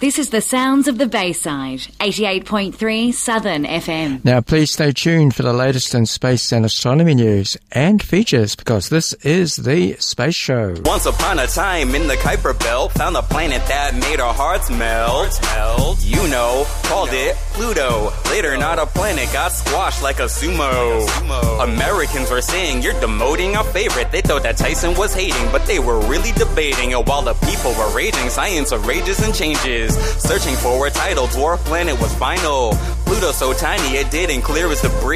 This is the sounds of the Bayside, 88.3 Southern FM. Now, please stay tuned for the latest in space and astronomy news and features, because this is the Space Show. Once upon a time in the Kuiper Belt, found a planet that made our hearts melt. You know, called it Pluto. Later, not a planet, got squashed like a sumo. Americans were saying, you're demoting our favorite. They thought that Tyson was hating, but they were really debating. And while the people were raging, science rages and changes. Searching for a tidal dwarf planet was final. Pluto so tiny it didn't clear its debris.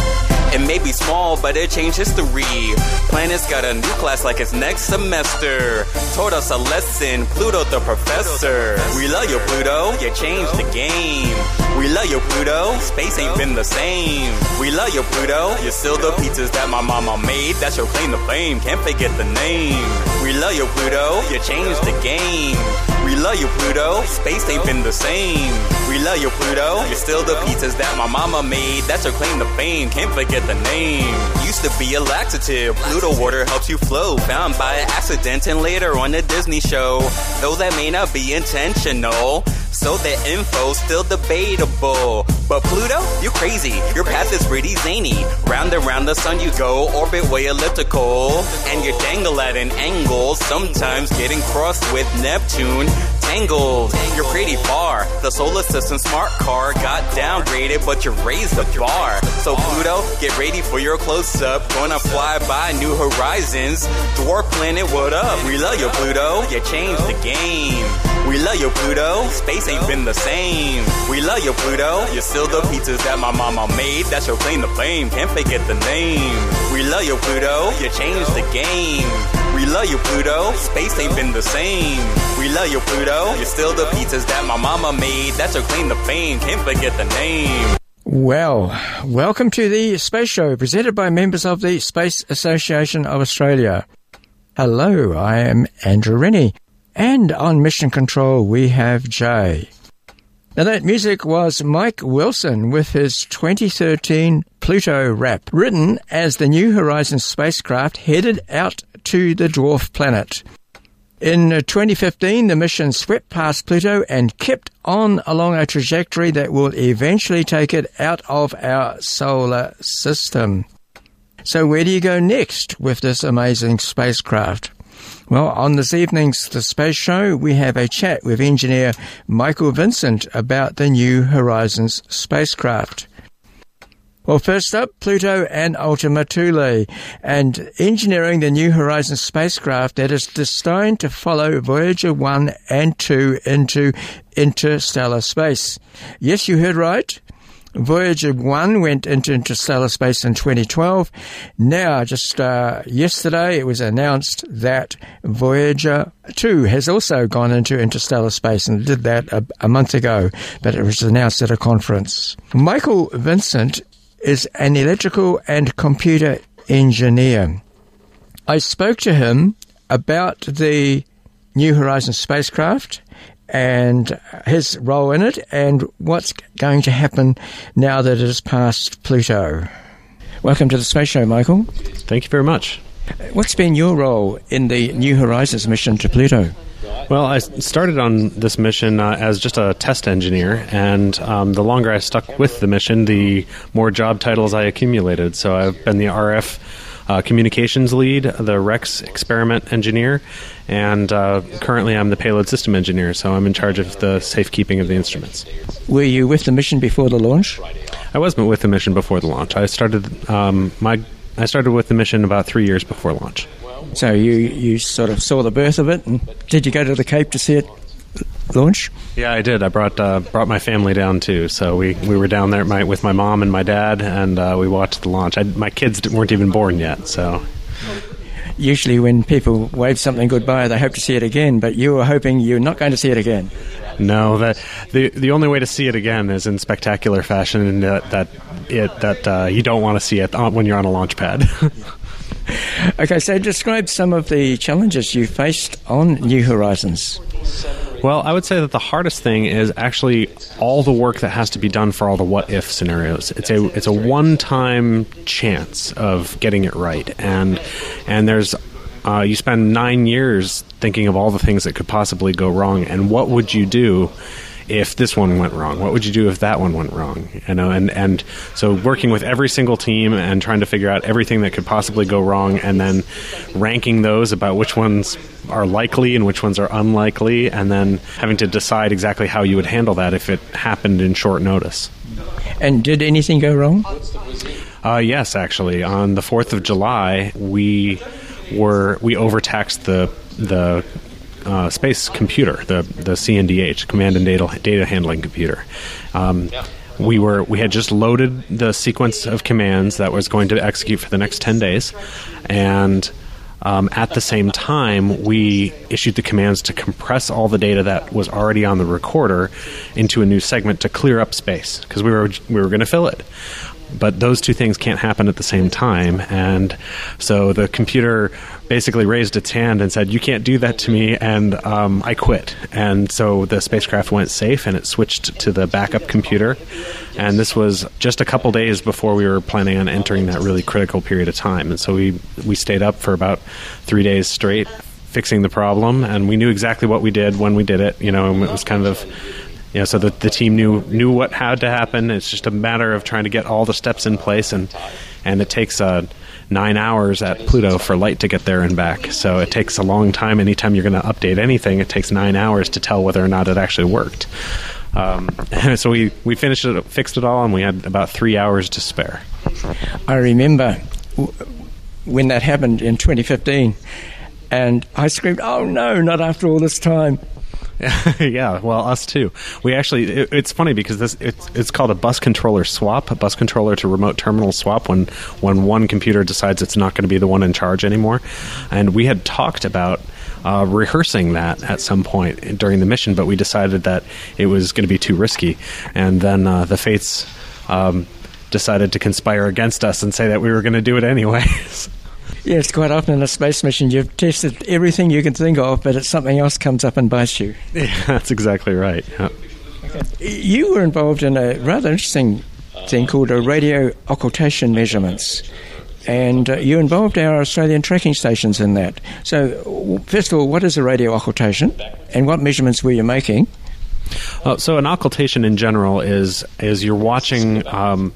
It may be small, but it changed history. Planets got a new class like it's next semester. Taught us a lesson, Pluto the professor. We love you, Pluto, you changed the game. We love you, Pluto, space ain't been the same. We love you, Pluto, you're still the pizzas that my mama made. That's your claim to fame, can't forget the name. We love you, Pluto, you changed the game. We love you, Pluto, space ain't been the same. We love you, Pluto, you're still the pizzas that my mama made. That's your claim to fame, can't forget the name. Used to be a laxative, Pluto water helps you flow. Found by accident and later on a Disney show. Though that may not be intentional, so the info's still debatable. But Pluto, you crazy, your path is pretty zany. Round and round the sun you go, orbit way elliptical. And you dangle at an angle, sometimes getting crossed with Neptune. Tangled, you're pretty far. The solar system smart car got downgraded, but you raised the bar. So Pluto, get ready for your close-up. Gonna fly by new horizons. Dwarf planet, what up? We love you, Pluto, you changed the game. We love you, Pluto, space ain't been the same. We love you, Pluto, you're still the pizzas that my mama made. That's your claim to fame, can't forget the name. We love you, Pluto, you changed the game. We love you, Pluto, space ain't been the same. We love you, Pluto, you're still the pizzas that my mama made. That's your claim to fame, can't forget the name. Well, welcome to the Space Show, presented by members of the Space Association of Australia. Hello, I am Andrew Rennie, and on Mission Control we have Jay. Now that music was Mike Wilson with his 2013 Pluto rap, written as the New Horizons spacecraft headed out to the dwarf planet. In 2015, the mission swept past Pluto and kept on along a trajectory that will eventually take it out of our solar system. So where do you go next with this amazing spacecraft? Well, on this evening's The Space Show, we have a chat with engineer Michael Vincent about the New Horizons spacecraft. Well, first up, Pluto and Ultima Thule, and engineering the New Horizons spacecraft that is destined to follow Voyager 1 and 2 into interstellar space. Yes, you heard right. Voyager 1 went into interstellar space in 2012. Now, just yesterday, it was announced that Voyager 2 has also gone into interstellar space, and did that a month ago, but it was announced at a conference. Michael Vincent is an electrical and computer engineer. I spoke to him about the New Horizons spacecraft and his role in it, and what's going to happen now that it has passed Pluto. Welcome to the Space Show, Michael. Thank you very much. What's been your role in the New Horizons mission to Pluto? Well, I started on this mission as just a test engineer, and the longer I stuck with the mission, the more job titles I accumulated. So I've been the RF communications lead, the REX experiment engineer, and currently I'm the payload system engineer, so I'm in charge of the safekeeping of the instruments. Were you with the mission before the launch? I was with the mission before the launch. I started with the mission about 3 years before launch. So you sort of saw the birth of it, and did you go to the Cape to see it launch? Yeah, I did. I brought my family down too. So we were down there with my mom and my dad, and we watched the launch. My kids weren't even born yet, so. Usually when people wave something goodbye, they hope to see it again, but you were hoping you're not going to see it again. No, the only way to see it again is in spectacular fashion, and that you don't want to see it when you're on a launch pad. Okay, so describe some of the challenges you faced on New Horizons. Well, I would say that the hardest thing is actually all the work that has to be done for all the what-if scenarios. It's a one-time chance of getting it right, and there's you spend 9 years thinking of all the things that could possibly go wrong, and what would you do if this one went wrong? What would you do if that one went wrong? And so working with every single team and trying to figure out everything that could possibly go wrong, and then ranking those about which ones are likely and which ones are unlikely, and then having to decide exactly how you would handle that if it happened in short notice. And did anything go wrong? Yes, actually. On the 4th of July, we overtaxed the space computer, the CNDH, Command and Data Handling Computer. We had just loaded the sequence of commands that was going to execute for the next 10 days, and at the same time, we issued the commands to compress all the data that was already on the recorder into a new segment to clear up space, because we were going to fill it. But those two things can't happen at the same time, and so the computer basically raised its hand and said, "You can't do that to me," and I quit. And so the spacecraft went safe, and it switched to the backup computer. And this was just a couple days before we were planning on entering that really critical period of time. And so we stayed up for about 3 days straight fixing the problem, and we knew exactly what we did when we did it. And it was kind of... so the team knew what had to happen. It's just a matter of trying to get all the steps in place, and it takes 9 hours at Pluto for light to get there and back. So it takes a long time. Anytime you're going to update anything, it takes 9 hours to tell whether or not it actually worked. So we finished it, fixed it all, and we had about 3 hours to spare. I remember when that happened in 2015, and I screamed, "Oh no, not after all this time." Yeah, well, us too. We actually, it's funny because it's called a bus controller swap, a bus controller to remote terminal swap, when one computer decides it's not going to be the one in charge anymore. And we had talked about rehearsing that at some point during the mission, but we decided that it was going to be too risky. And then the fates decided to conspire against us and say that we were going to do it anyways. Yes, quite often in a space mission you've tested everything you can think of, but it's something else comes up and bites you. Yeah, that's exactly right. Yeah. Okay. You were involved in a rather interesting thing called radio occultation measurements, and you involved our Australian tracking stations in that. So, first of all, what is a radio occultation, and what measurements were you making? So an occultation in general is you're watching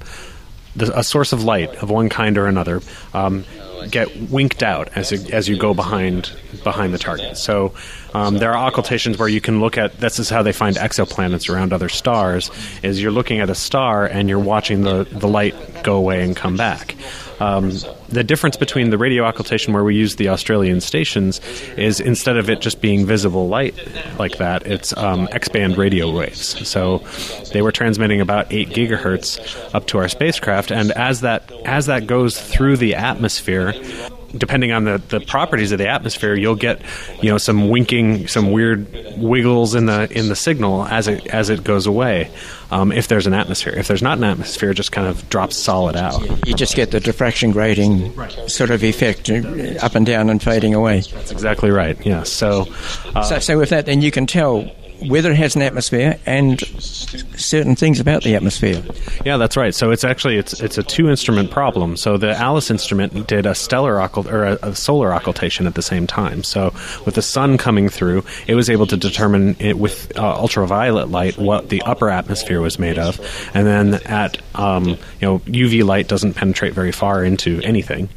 a source of light of one kind or another get winked out as you go behind the target. So there are occultations where you can look at, this is how they find exoplanets around other stars, is you're looking at a star and you're watching the light go away and come back. The difference between the radio occultation where we use the Australian stations is instead of it just being visible light like that, it's X-band radio waves. So they were transmitting about 8 gigahertz up to our spacecraft, and as that goes through the atmosphere, depending on the properties of the atmosphere, you'll get some winking, some weird wiggles in the signal as it goes away. If there's an atmosphere, if there's not an atmosphere, it just kind of drops solid out. You just get the diffraction grating sort of effect, up and down and fading away. That's exactly right. Yes. So with that, then you can tell whether it has an atmosphere and certain things about the atmosphere. Yeah, that's right. So it's a 2-instrument problem. So the ALICE instrument did a a solar occultation at the same time. So with the sun coming through, it was able to determine it with ultraviolet light what the upper atmosphere was made of, and then at UV light doesn't penetrate very far into anything.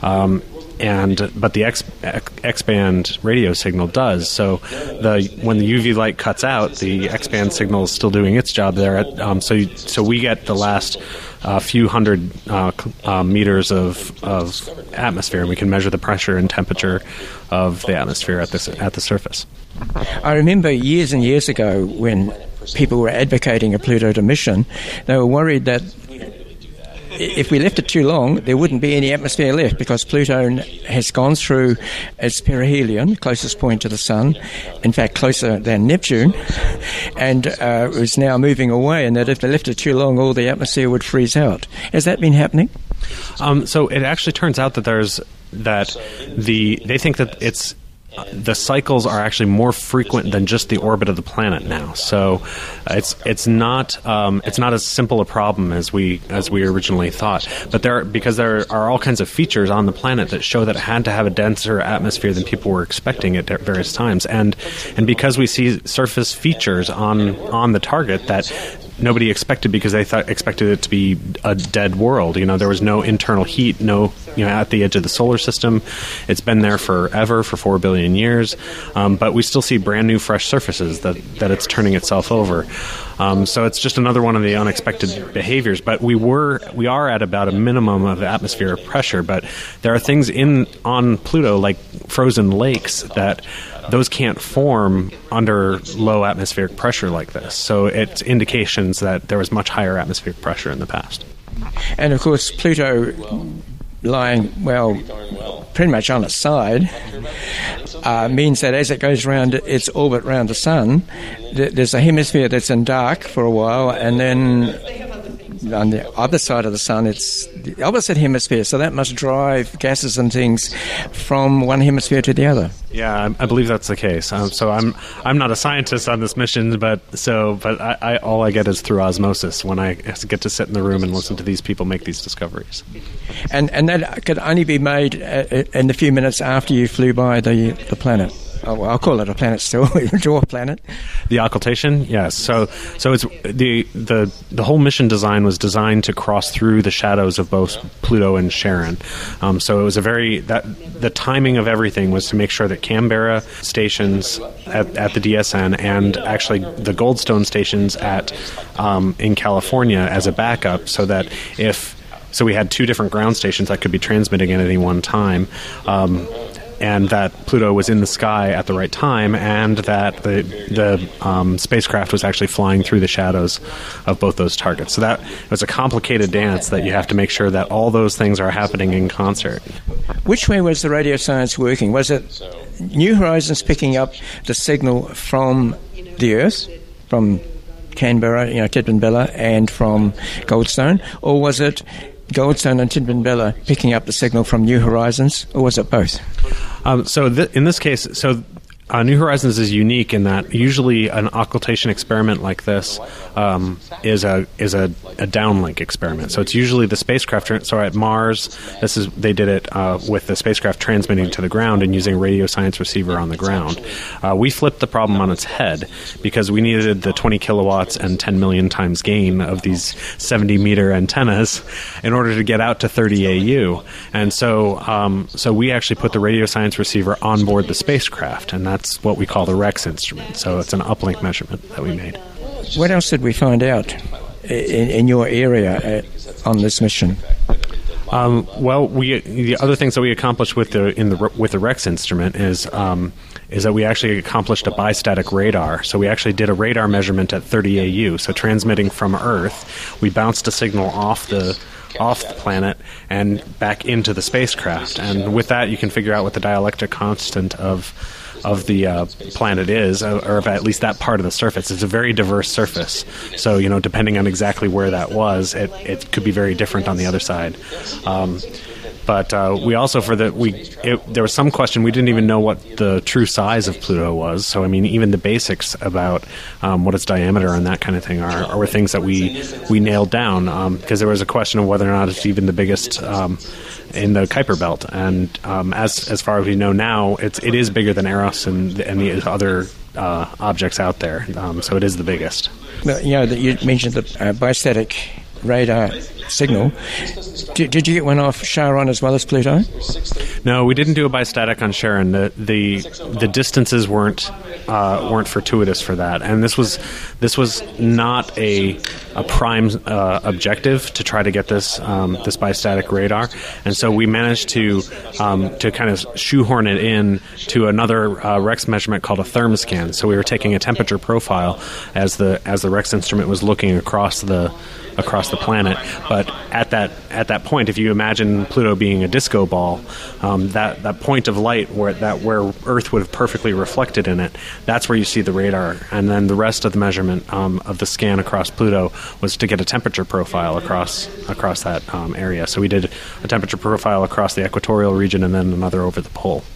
But the X-band radio signal does. So when the UV light cuts out, the X-band signal is still doing its job there. So we get the last few hundred meters of atmosphere, and we can measure the pressure and temperature of the atmosphere at the surface. I remember years and years ago when people were advocating a Pluto mission, they were worried that if we left it too long, there wouldn't be any atmosphere left, because Pluto has gone through its perihelion, closest point to the Sun, in fact closer than Neptune, and is now moving away, and that if they left it too long, all the atmosphere would freeze out. Has that been happening? So it actually turns out that they think that the cycles are actually more frequent than just the orbit of the planet now. So it's not as simple a problem as we originally thought. But because there are all kinds of features on the planet that show that it had to have a denser atmosphere than people were expecting at various times, and because we see surface features on the target that nobody expected, because they expected it to be a dead world. There was no internal heat, at the edge of the solar system. It's been there forever, for 4 billion years, but we still see brand new, fresh surfaces that it's turning itself over. So it's just another one of the unexpected behaviors. But we are at about a minimum of atmospheric pressure. But there are things on Pluto, like frozen lakes, that those can't form under low atmospheric pressure like this. So it's indications that there was much higher atmospheric pressure in the past. And of course, Pluto lying, pretty much on its side, means that as it goes around its orbit around the Sun, there's a hemisphere that's in dark for a while, and then on the other side of the Sun, it's the opposite hemisphere, so that must drive gases and things from one hemisphere to the other. Yeah, I believe that's the case. So I'm not a scientist on this mission, but I all I get is through osmosis when I get to sit in the room and listen to these people make these discoveries. And that could only be made in the few minutes after you flew by the planet. Oh, well, I'll call it a planet still, a dwarf planet. The occultation, yes. So it's the whole mission design was designed to cross through the shadows of both Pluto and Charon. So it was the timing of everything was to make sure that Canberra stations at the DSN and actually the Goldstone stations in California as a backup, so that so we had 2 different ground stations that could be transmitting at any one time. And that Pluto was in the sky at the right time, and that the spacecraft was actually flying through the shadows of both those targets. So that was a complicated dance that you have to make sure that all those things are happening in concert. Which way was the radio science working? Was it New Horizons picking up the signal from the Earth, from Canberra, Tidbinbilla, and from Goldstone, or was it Goldstone and Tidbinbilla picking up the signal from New Horizons, or was it both? In this case, New Horizons is unique in that usually an occultation experiment like this is a downlink experiment. So it's usually the spacecraft. So at Mars, they did it with the spacecraft transmitting to the ground and using a radio science receiver on the ground. We flipped the problem on its head because we needed the 20 kilowatts and 10 million times gain of these 70-meter antennas in order to get out to 30 AU. And so we actually put the radio science receiver on board the spacecraft, and that's what we call the REX instrument. So it's an uplink measurement that we made. What else did we find out in your area on this mission? The other things that we accomplished with the REX instrument is that we actually accomplished a bistatic radar. So we actually did a radar measurement at 30 AU. So transmitting from Earth, we bounced a signal off the planet and back into the spacecraft. And with that, you can figure out what the dielectric constant of the planet is, or at least that part of the surface. It's a very diverse surface. So, depending on exactly where that was, it could be very different on the other side. But we also, there was some question. We didn't even know what the true size of Pluto was. So, even the basics about what its diameter and that kind of thing were things that we nailed down, because there was a question of whether or not it's even the biggest in the Kuiper Belt. And as far as we know now, it is bigger than Eros and the other objects out there. So it is the biggest. Well, you mentioned the bistatic radar signal. Did you get one off Charon as well as Pluto? No, we didn't do a bistatic on Charon. The distances weren't fortuitous for that, and this was not a prime objective to try to get this bistatic radar, and so we managed to kind of shoehorn it in to another REX measurement called a thermoscan. So we were taking a temperature profile as the REX instrument was looking across the planet. But at that point, if you imagine Pluto being a disco ball, that point of light where Earth would have perfectly reflected in it, that's where you see the radar. And then the rest of the measurement of the scan across Pluto was to get a temperature profile across that area. So we did a temperature profile across the equatorial region and then another over the pole.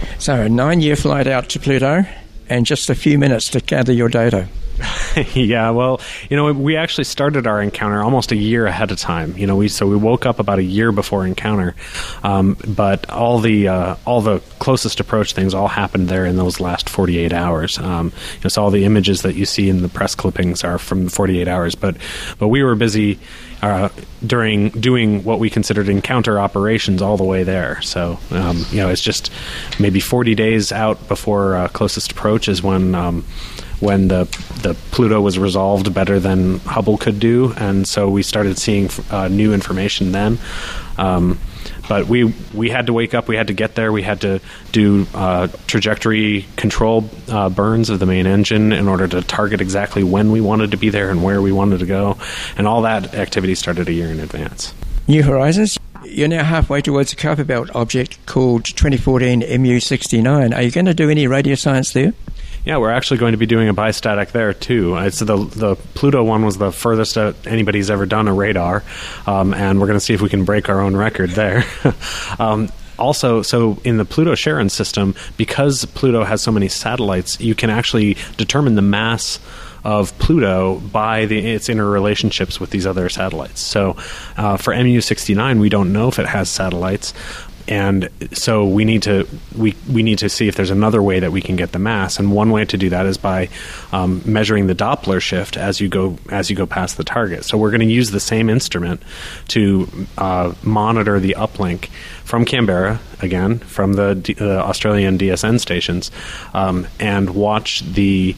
So a 9-year flight out to Pluto and just a few minutes to gather your data. Yeah, well, we actually started our encounter almost a year ahead of time. We woke up about a year before encounter, but all the closest approach things all happened there in those last 48 hours. So all the images that you see in the press clippings are from 48 hours, but we were busy during doing what we considered encounter operations all the way there. So it's just maybe 40 days out before closest approach is when the Pluto was resolved better than Hubble could do, and so we started seeing new information then. But we had to wake up, we had to get there, we had to do trajectory control burns of the main engine in order to target exactly when we wanted to be there and where we wanted to go, and all that activity started a year in advance. New Horizons, you're now halfway towards a Kuiper Belt object called 2014 MU69. Are you going to do any radio science there? Yeah, we're actually going to be doing a bistatic there, too. It's the Pluto one was the furthest anybody's ever done a radar, and we're going to see if we can break our own record there. Also, so in the Pluto-Charon system, because Pluto has so many satellites, you can actually determine the mass of Pluto by its interrelationships with these other satellites. So for MU69, we don't know if it has satellites. And so we need to see if there's another way that we can get the mass, and one way to do that is by measuring the Doppler shift as you go past the target. So we're going to use the same instrument to monitor the uplink from Canberra, again from the Australian DSN stations, and watch the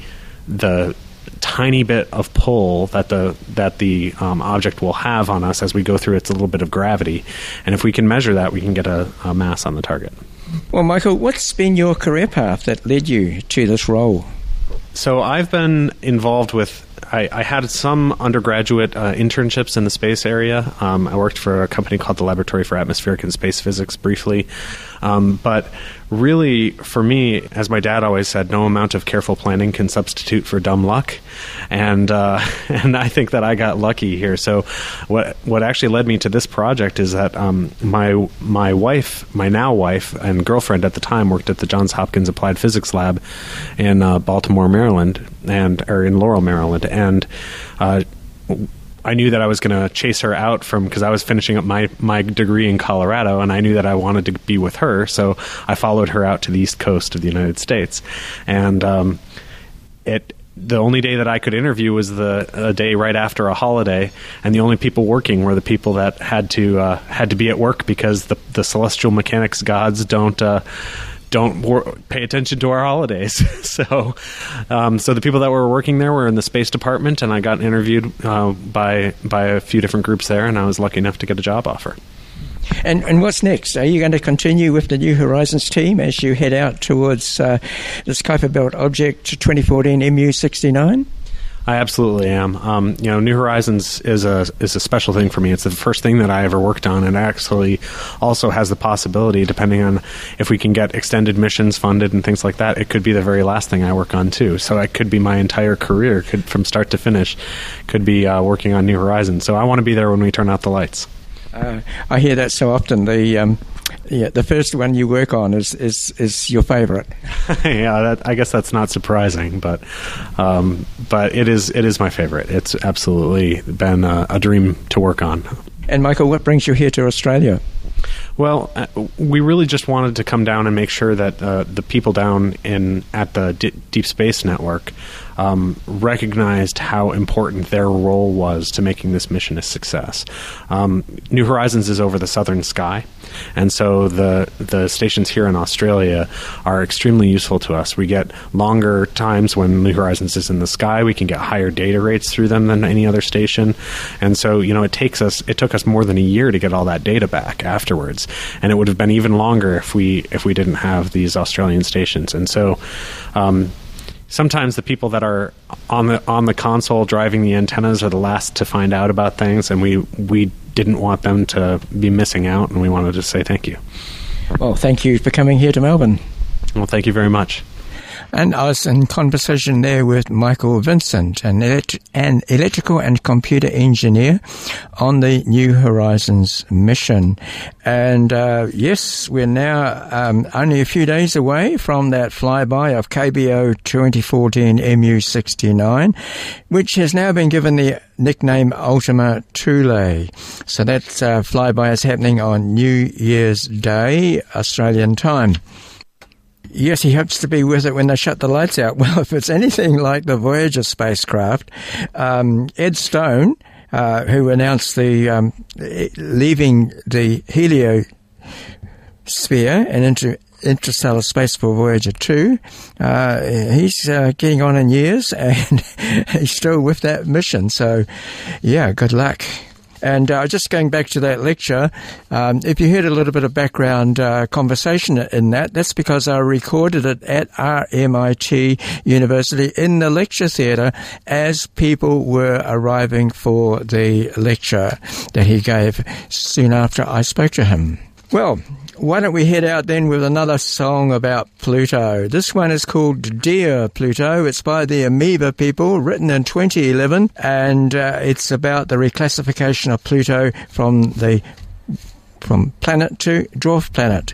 tiny bit of pull that the object will have on us as we go through its little bit of gravity, and if we can measure that, we can get a mass on the target. Well, Michael, what's been your career path that led you to this role? So I've been involved with. I had some undergraduate internships in the space area. I worked for a company called the Laboratory for Atmospheric and Space Physics briefly. But really, for me, as my dad always said, no amount of careful planning can substitute for dumb luck. And I think that I got lucky here. So what actually led me to this project is that my wife, my now wife and girlfriend at the time, worked at the Johns Hopkins Applied Physics Lab in Baltimore, Maryland, or in Laurel, Maryland. And I knew that I was going to chase her out because I was finishing up my degree in Colorado, and I knew that I wanted to be with her, so I followed her out to the East Coast of the United States. And the only day that I could interview was a day right after a holiday, and the only people working were the people that had to be at work because the celestial mechanics gods don't pay attention to our holidays. So the people that were working there were in the space department, and I got interviewed by a few different groups there, and I was lucky enough to get a job offer. And what's next? Are you going to continue with the New Horizons team as you head out towards this Kuiper Belt object 2014 MU69? I absolutely am. New Horizons is a special thing for me. It's the first thing that I ever worked on, and actually also has the possibility, depending on if we can get extended missions funded and things like that, it could be the very last thing I work on too. So it could be my entire career, from start to finish, could be working on New Horizons. So I want to be there when we turn out the lights. I hear that so often. The first one you work on is your favorite. Yeah, I guess that's not surprising, but it is my favorite. It's absolutely been a dream to work on. And Michael, what brings you here to Australia? Well, we really just wanted to come down and make sure that the people down at the Deep Space Network recognized how important their role was to making this mission a success. New Horizons is over the southern sky, and so the stations here in Australia are extremely useful to us. We get longer times when New Horizons is in the sky. We can get higher data rates through them than any other station, and so it took us more than a year to get all that data back afterwards, and it would have been even longer if we didn't have these Australian stations. And so sometimes the people that are on the console driving the antennas are the last to find out about things, and we didn't want them to be missing out, and we wanted to say thank you. Well, thank you for coming here to Melbourne. Well, thank you very much. And I was in conversation there with Michael Vincent, an electrical and computer engineer on the New Horizons mission. And yes, we're now only a few days away from that flyby of KBO 2014 MU69, which has now been given the nickname Ultima Thule. So that flyby is happening on New Year's Day, Australian time. Yes, he hopes to be with it when they shut the lights out. Well, if it's anything like the Voyager spacecraft, Ed Stone, who announced the leaving the heliosphere and into interstellar space for Voyager 2, he's getting on in years, and he's still with that mission. So, yeah, good luck. And just going back to that lecture, if you heard a little bit of background conversation in that, that's because I recorded it at RMIT University in the lecture theatre as people were arriving for the lecture that he gave soon after I spoke to him. Well, why don't we head out then with another song about Pluto. This one is called Dear Pluto. It's by the Amoeba People, written in 2011, and it's about the reclassification of Pluto from planet to dwarf planet.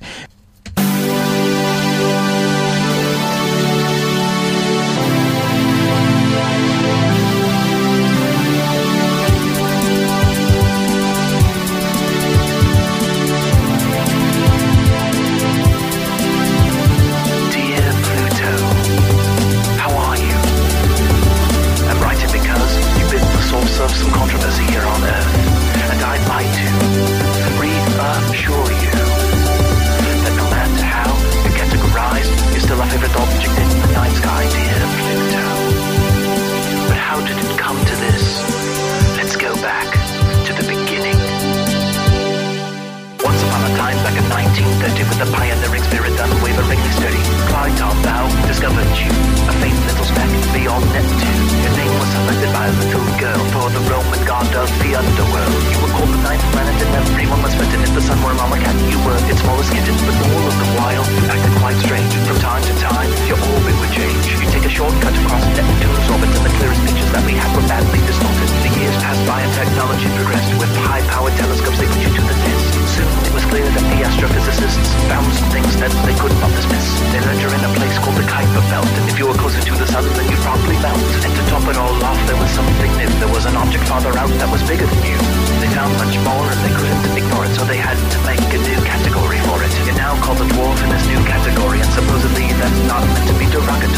Not meant to be derogatory.